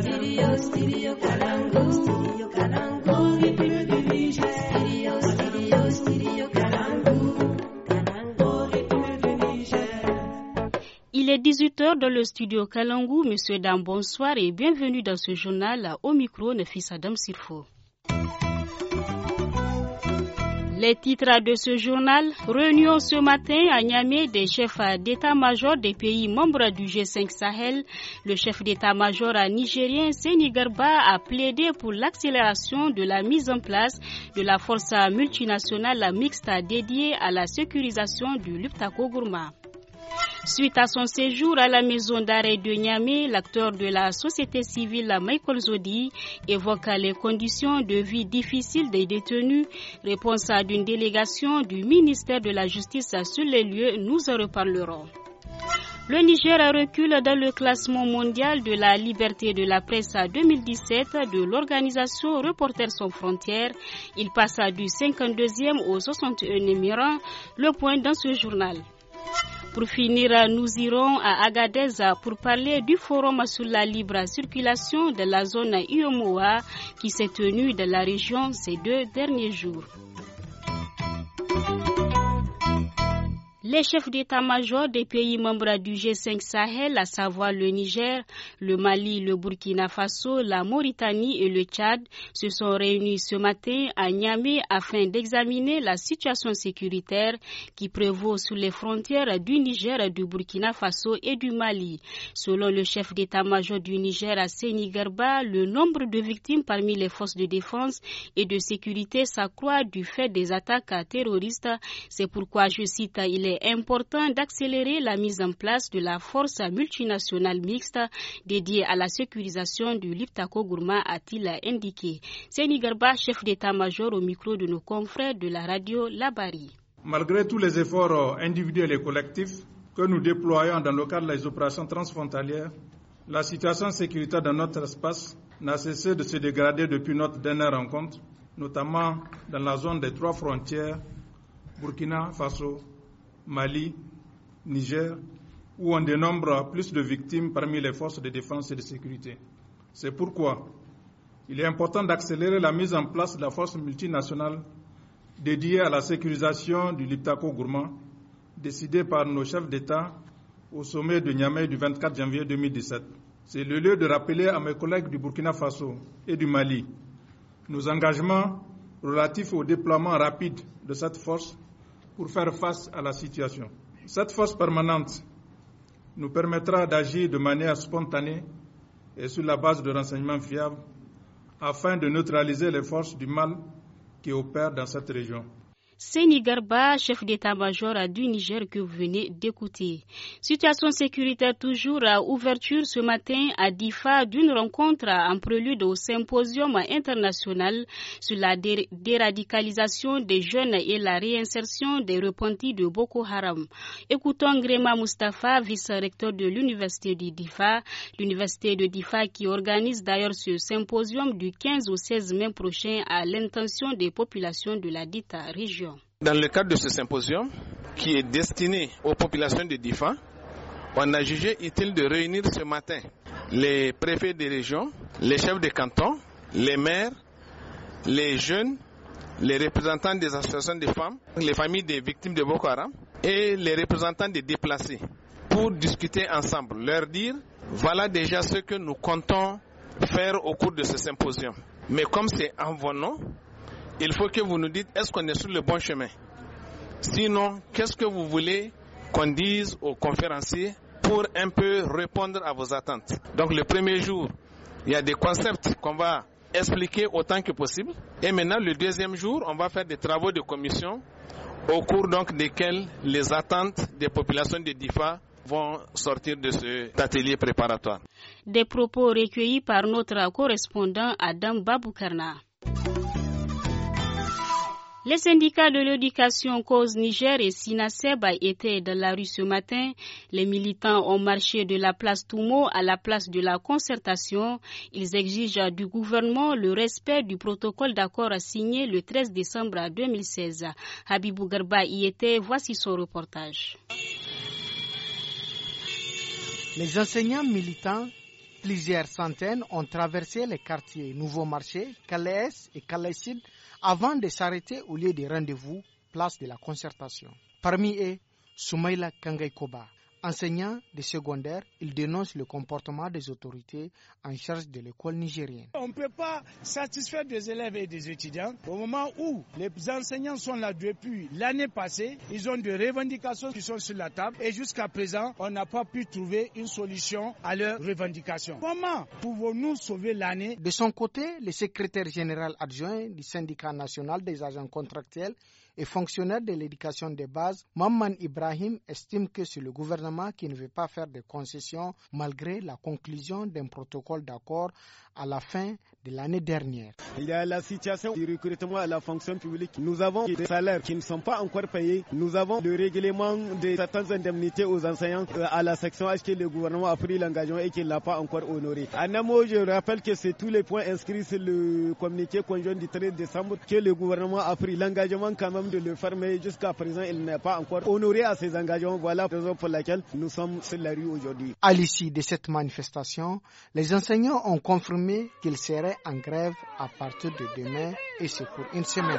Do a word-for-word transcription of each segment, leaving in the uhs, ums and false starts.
Stereo, stereo Kalangu. Stereo Kalangu. Le peuple du Niger. Stereo, stereo, stereo Kalangu. Kalangu, le peuple du Niger. Il est dix-huit heures dans le studio Kalangu. Monsieur, dames, bonsoir et bienvenue dans ce journal. Au micro, Nefis Adam Sirfo. Les titres de ce journal: réunion ce matin à Niamey des chefs d'état-major des pays membres du G cinq Sahel. Le chef d'état-major nigérien Seni Garba a plaidé pour l'accélération de la mise en place de la force multinationale mixte dédiée à la sécurisation du Liptako Gourma. Suite à son séjour à la maison d'arrêt de Niamey, l'acteur de la société civile Michael Zodi évoque les conditions de vie difficiles des détenus. Réponse d'une délégation du ministère de la Justice sur les lieux, nous en reparlerons. Le Niger recule dans le classement mondial de la liberté de la presse deux mille dix-sept de l'organisation Reporters sans frontières. Il passe du cinquante-deuxième au soixante et unième rang. Le point dans ce journal. Pour finir, nous irons à Agadez pour parler du forum sur la libre circulation de la zone U M O A qui s'est tenu dans la région ces deux derniers jours. Les chefs d'état-major des pays membres du G cinq Sahel, à savoir le Niger, le Mali, le Burkina Faso, la Mauritanie et le Tchad, se sont réunis ce matin à Niamey afin d'examiner la situation sécuritaire qui prévaut sur les frontières du Niger, du Burkina Faso et du Mali. Selon le chef d'état-major du Niger, Seni Garba, le nombre de victimes parmi les forces de défense et de sécurité s'accroît du fait des attaques terroristes. C'est pourquoi, je cite, il est important d'accélérer la mise en place de la force multinationale mixte dédiée à la sécurisation du Liptako Gourma, a-t-il indiqué. Seni Garba, chef d'état-major au micro de nos confrères de la radio Labari. Malgré tous les efforts individuels et collectifs que nous déployons dans le cadre des opérations transfrontalières, la situation sécuritaire dans notre espace n'a cessé de se dégrader depuis notre dernière rencontre, notamment dans la zone des trois frontières, Burkina Faso, Mali, Niger, où on dénombre plus de victimes parmi les forces de défense et de sécurité. C'est pourquoi il est important d'accélérer la mise en place de la force multinationale dédiée à la sécurisation du Liptako Gourma, décidée par nos chefs d'État au sommet de Niamey du vingt-quatre janvier deux mille dix-sept. C'est le lieu de rappeler à mes collègues du Burkina Faso et du Mali nos engagements relatifs au déploiement rapide de cette force pour faire face à la situation. Cette force permanente nous permettra d'agir de manière spontanée et sur la base de renseignements fiables afin de neutraliser les forces du mal qui opèrent dans cette région. Seni Garba, chef d'état-major du Niger que vous venez d'écouter. Situation sécuritaire toujours à ouverture ce matin à Difa d'une rencontre en prélude au symposium international sur la dé- déradicalisation des jeunes et la réinsertion des repentis de Boko Haram. Écoutons Grema Mustafa, vice-recteur de l'université de Difa, l'université de Difa qui organise d'ailleurs ce symposium du quinze au seize mai prochain à l'intention des populations de la dite région. Dans le cadre de ce symposium, qui est destiné aux populations de Difa, on a jugé utile de réunir ce matin les préfets des régions, les chefs de canton, les maires, les jeunes, les représentants des associations de femmes, les familles des victimes de Boko Haram et les représentants des déplacés pour discuter ensemble, leur dire voilà déjà ce que nous comptons faire au cours de ce symposium. Mais comme c'est en vos noms, il faut que vous nous dites est-ce qu'on est sur le bon chemin. Sinon, qu'est-ce que vous voulez qu'on dise aux conférenciers pour un peu répondre à vos attentes. Donc le premier jour, il y a des concepts qu'on va expliquer autant que possible. Et maintenant, le deuxième jour, on va faire des travaux de commission au cours donc desquels les attentes des populations de Difa vont sortir de cet atelier préparatoire. Des propos recueillis par notre correspondant Adam Baboukarna. Les syndicats de l'éducation Cause Niger et Sinaseb étaient dans la rue ce matin. Les militants ont marché de la place Toumo à la place de la concertation. Ils exigent du gouvernement le respect du protocole d'accord signé le treize décembre deux mille seize. Habibou Garba y était, voici son reportage. Les enseignants militants Plusieurs centaines ont traversé les quartiers Nouveau Marché, Calais et Calais Sud avant de s'arrêter au lieu de rendez-vous, place de la concertation. Parmi eux, Soumaïla Kangaïkoba. Enseignant de secondaire, il dénonce le comportement des autorités en charge de l'école nigérienne. On ne peut pas satisfaire des élèves et des étudiants au moment où les enseignants sont là depuis l'année passée. Ils ont des revendications qui sont sur la table et jusqu'à présent, on n'a pas pu trouver une solution à leurs revendications. Comment pouvons-nous sauver l'année? De son côté, le secrétaire général adjoint du syndicat national des agents contractuels et fonctionnaire de l'éducation de base, Mamman Ibrahim, estime que c'est le gouvernement qui ne veut pas faire de concessions malgré la conclusion d'un protocole d'accord à la fin de l'année dernière. Il y a la situation du recrutement à la fonction publique. Nous avons des salaires qui ne sont pas encore payés. Nous avons le règlement de certaines indemnités aux enseignants à la section H que le gouvernement a pris l'engagement et qu'il n'a pas encore honoré. En un mot, je rappelle que c'est tous les points inscrits sur le communiqué conjoint du treize décembre que le gouvernement a pris l'engagement quand même de le faire, mais jusqu'à présent, il n'est pas encore honoré à ses engagements. Voilà la raison pour laquelle nous sommes sur la rue aujourd'hui. À l'issue de cette manifestation, les enseignants ont confirmé qu'ils seraient en grève à partir de demain et c'est pour une semaine.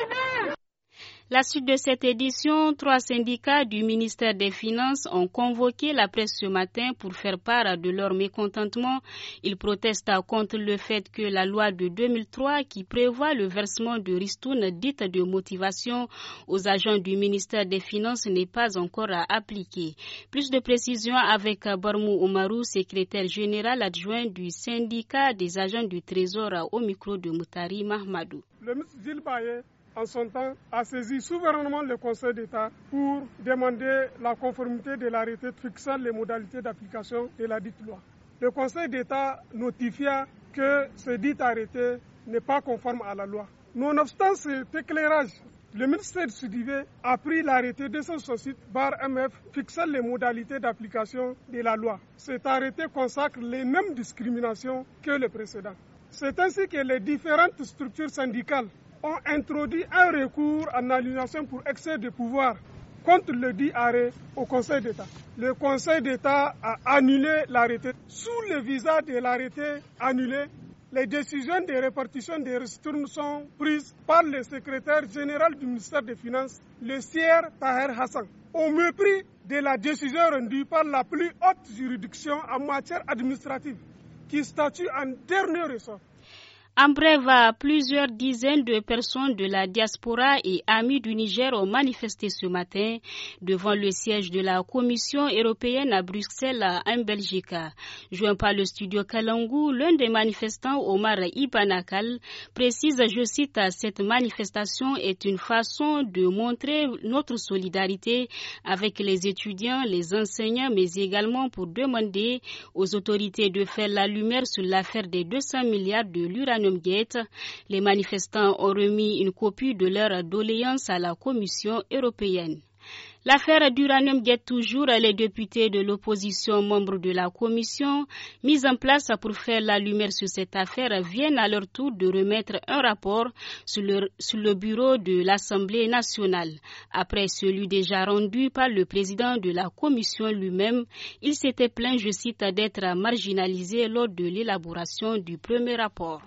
La suite de cette édition, trois syndicats du ministère des Finances ont convoqué la presse ce matin pour faire part de leur mécontentement. Ils protestent contre le fait que la loi de deux mille trois qui prévoit le versement de ristournes dites de motivation aux agents du ministère des Finances n'est pas encore appliquée. Plus de précisions avec Barmou Oumarou, secrétaire général adjoint du syndicat des agents du Trésor au micro de Moutari Mahmadou. Le ministre Gilles Baye, en son temps, a saisi souverainement le Conseil d'État pour demander la conformité de l'arrêté fixant les modalités d'application de la dite loi. Le Conseil d'État notifia que ce dit arrêté n'est pas conforme à la loi. Nonobstant cet éclairage, le ministère du Sudivé a pris l'arrêté deux cent soixante-huit barre M F fixant les modalités d'application de la loi. Cet arrêté consacre les mêmes discriminations que le précédent. C'est ainsi que les différentes structures syndicales ont introduit un recours en annulation pour excès de pouvoir contre le dit arrêt au Conseil d'État. Le Conseil d'État a annulé l'arrêté. Sous le visa de l'arrêté annulé, les décisions de répartition des ristournes sont prises par le secrétaire général du ministère des Finances, le sieur Taher Hassan, au mépris de la décision rendue par la plus haute juridiction en matière administrative, qui statue en dernier ressort. En bref, plusieurs dizaines de personnes de la diaspora et amis du Niger ont manifesté ce matin devant le siège de la Commission européenne à Bruxelles, en Belgique. Joint par le studio Kalangou, l'un des manifestants, Omar Ibanakal, précise, je cite, « Cette manifestation est une façon de montrer notre solidarité avec les étudiants, les enseignants, mais également pour demander aux autorités de faire la lumière sur l'affaire des deux cents milliards de l'uranium Gate. Les manifestants ont remis une copie de leur doléance à la Commission européenne. L'affaire d'Uranium Gate toujours, les députés de l'opposition, membres de la commission, mis en place pour faire la lumière sur cette affaire, viennent à leur tour de remettre un rapport sur le, sur le bureau de l'Assemblée nationale. Après celui déjà rendu par le président de la commission lui-même, il s'était plaint, je cite, d'être marginalisé lors de l'élaboration du premier rapport.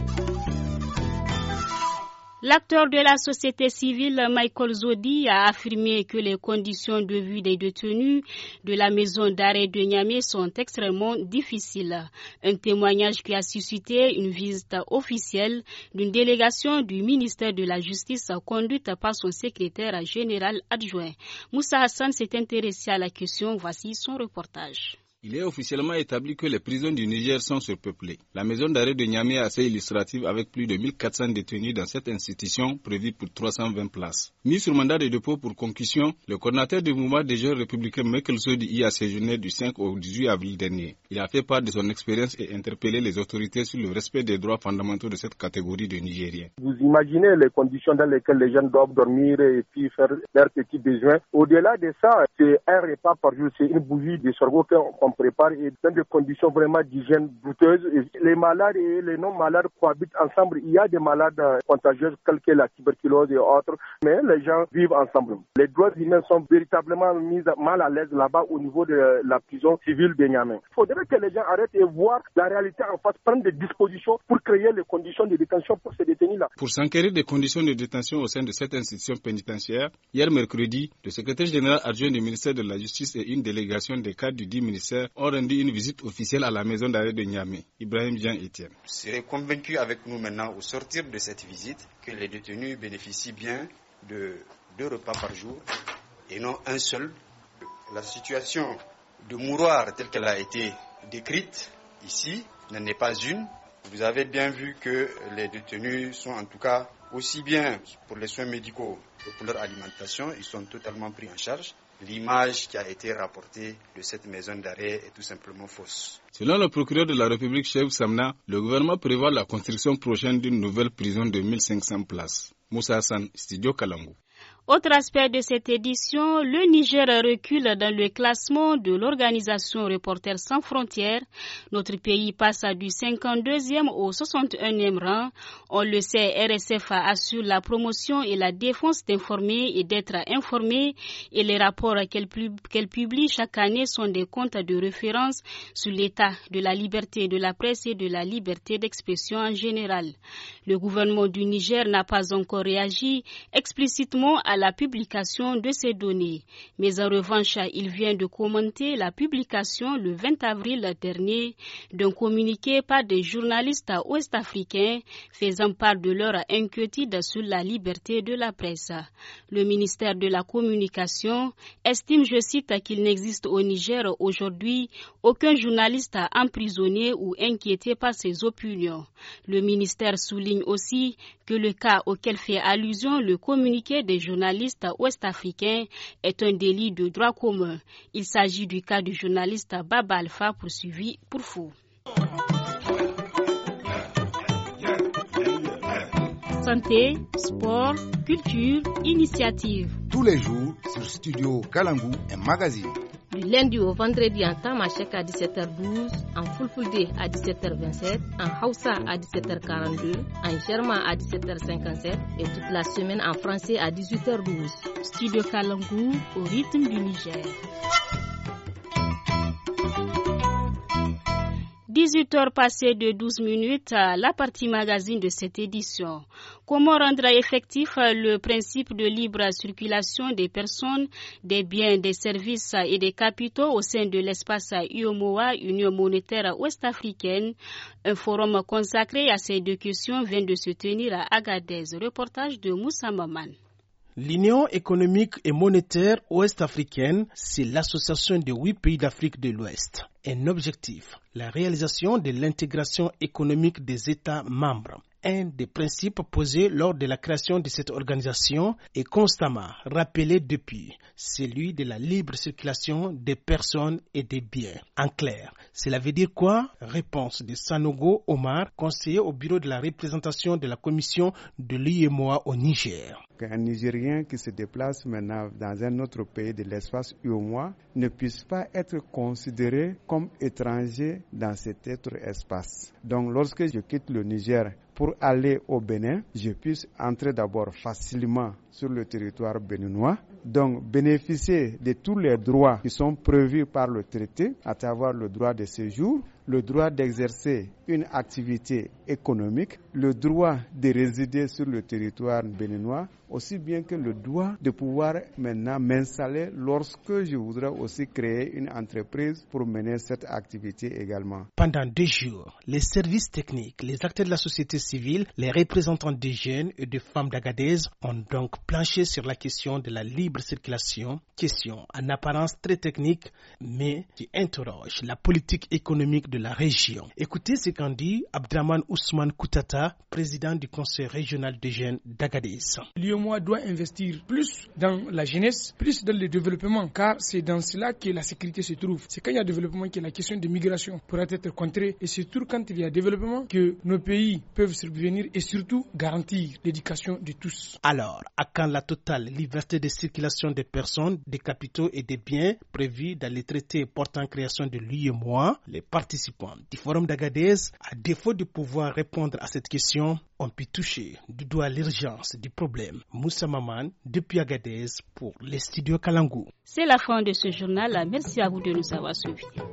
L'acteur de la société civile, Michael Zodi, a affirmé que les conditions de vie des détenus de la maison d'arrêt de Niamey sont extrêmement difficiles. Un témoignage qui a suscité une visite officielle d'une délégation du ministère de la Justice conduite par son secrétaire général adjoint. Moussa Hassan s'est intéressé à la question. Voici son reportage. Il est officiellement établi que les prisons du Niger sont surpeuplées. La maison d'arrêt de Niamey est assez illustrative avec plus de mille quatre cents détenus dans cette institution prévue pour trois cent vingt places. Mis sur mandat de dépôt pour concussion, le coordinateur du mouvement des jeunes républicains Michael Zodi y a séjourné du cinq au dix-huit avril dernier. Il a fait part de son expérience et interpellé les autorités sur le respect des droits fondamentaux de cette catégorie de Nigériens. Vous imaginez les conditions dans lesquelles les jeunes doivent dormir et puis faire leurs petits besoins. Au-delà de ça, c'est un repas par jour, c'est une bougie de sorgho qu'on qu'on prépare et dans des conditions vraiment d'hygiène douteuses. Et les malades et les non-malades cohabitent ensemble. Il y a des malades contagieuses telles que la tuberculose et autres, mais les gens vivent ensemble. Les droits humains sont véritablement mis mal à l'aise là-bas au niveau de la prison civile de Niamey. Il faudrait que les gens arrêtent et voir la réalité en face, prendre des dispositions pour créer les conditions de détention pour ces détenus-là. Pour s'enquérir des conditions de détention au sein de cette institution pénitentiaire, hier mercredi, le secrétaire général adjoint du ministère de la Justice et une délégation des cadres du dit ministère ont rendu une visite officielle à la maison d'arrêt de Niamey. Ibrahim Jean-Etienne. Vous serez convaincu avec nous maintenant au sortir de cette visite que les détenus bénéficient bien de deux repas par jour et non un seul. La situation de mouroir telle qu'elle a été décrite ici n'en est pas une. Vous avez bien vu que les détenus sont en tout cas aussi bien pour les soins médicaux que pour leur alimentation, ils sont totalement pris en charge. L'image qui a été rapportée de cette maison d'arrêt est tout simplement fausse. Selon le procureur de la République, Chef Samna, le gouvernement prévoit la construction prochaine d'une nouvelle prison de mille cinq cents places. Moussa Hassan, Studio Kalangu. Autre aspect de cette édition, le Niger recule dans le classement de l'organisation Reporters sans frontières. Notre pays passe du cinquante-deuxième au soixante et unième rang. On le sait, R S F assure la promotion et la défense d'informer et d'être informé, et les rapports qu'elle, qu'elle publie chaque année sont des comptes de référence sur l'état de la liberté de la presse et de la liberté d'expression en général. Le gouvernement du Niger n'a pas encore réagi explicitement à la publication de ces données. Mais en revanche, il vient de commenter la publication le vingt avril dernier d'un communiqué par des journalistes ouest-africains faisant part de leur inquiétude sur la liberté de la presse. Le ministère de la Communication estime, je cite, qu'il n'existe au Niger aujourd'hui aucun journaliste emprisonné ou inquiété par ses opinions. Le ministère souligne aussi que le cas auquel fait allusion le communiqué des journalistes ouest-africains est un délit de droit commun. Il s'agit du cas du journaliste Baba Alpha poursuivi pour faux. Santé, sport, culture, initiative. Tous les jours sur Studio Kalangu, un magazine. Du lundi au vendredi en Tamashek à dix-sept heures douze, en Fulfulde à dix-sept heures vingt-sept, en Hausa à dix-sept heures quarante-deux, en Germain à dix-sept heures cinquante-sept et toute la semaine en français à dix-huit heures douze. Studio Kalangu au rythme du Niger. dix-huit heures passées de douze minutes, la partie magazine de cette édition. Comment rendre effectif le principe de libre circulation des personnes, des biens, des services et des capitaux au sein de l'espace U M O A, Union monétaire ouest-africaine? Un forum consacré à ces deux questions vient de se tenir à Agadez. Reportage de Moussa Maman. L'Union économique et monétaire ouest-africaine, c'est l'association de huit pays d'Afrique de l'Ouest. Un objectif, la réalisation de l'intégration économique des États membres. Un des principes posés lors de la création de cette organisation est constamment rappelé depuis, celui de la libre circulation des personnes et des biens. En clair, cela veut dire quoi? Réponse de Sanogo Omar, conseiller au bureau de la représentation de la commission de l'U E M O A au Niger. Qu'un Nigérien qui se déplace maintenant dans un autre pays de l'espace U E M O A ne puisse pas être considéré comme étranger dans cet autre espace. Donc lorsque je quitte le Niger pour aller au Bénin, je puisse entrer d'abord facilement sur le territoire béninois, donc bénéficier de tous les droits qui sont prévus par le traité, à savoir le droit de séjour, le droit d'exercer une activité économique, le droit de résider sur le territoire béninois, aussi bien que le droit de pouvoir maintenant m'installer lorsque je voudrais aussi créer une entreprise pour mener cette activité également. Pendant deux jours, les services techniques, les acteurs de la société civile, les représentants des jeunes et des femmes d'Agadez ont donc planché sur la question de la libre circulation, question en apparence très technique, mais qui interroge la politique économique de la région. Écoutez ce qu'en dit Abdraman Ousmane Koutata, président du conseil régional des jeunes d'Agadez. L'U E M O A doit investir plus dans la jeunesse, plus dans le développement, car c'est dans cela que la sécurité se trouve. C'est quand il y a développement que la question de migration pourra être contrée, et c'est surtout quand il y a développement que nos pays peuvent subvenir et surtout garantir l'éducation de tous. Alors, à quand la totale liberté de circulation des personnes, des capitaux et des biens prévus dans les traités portant création de l'U E M O A? Les participants du Forum d'Agadez, à défaut de pouvoir répondre à cette question, ont pu toucher du doigt l'urgence du problème. Moussa Maman, depuis Agadez, pour les studios Kalangu. C'est la fin de ce journal. Merci à vous de nous avoir suivis.